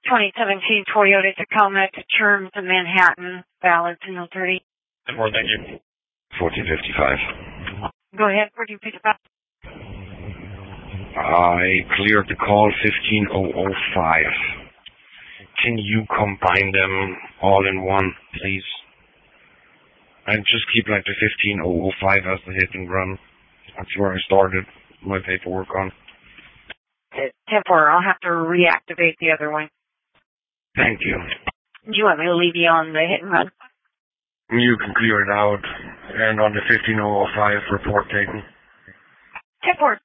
2017 Toyota Tacoma to terms in Manhattan, valid to 030. 10-4, thank you. 1455. Go ahead, 1455. I cleared the call 15005. Can you combine them all in one, please? And just keep like the 15005 as the hit and run. That's where I started my paperwork on. 10-4, I'll have to reactivate the other one. Thank you. Do you want me to leave you on the hit and run? You can clear it out. And on the 15005 report taken. 10-4.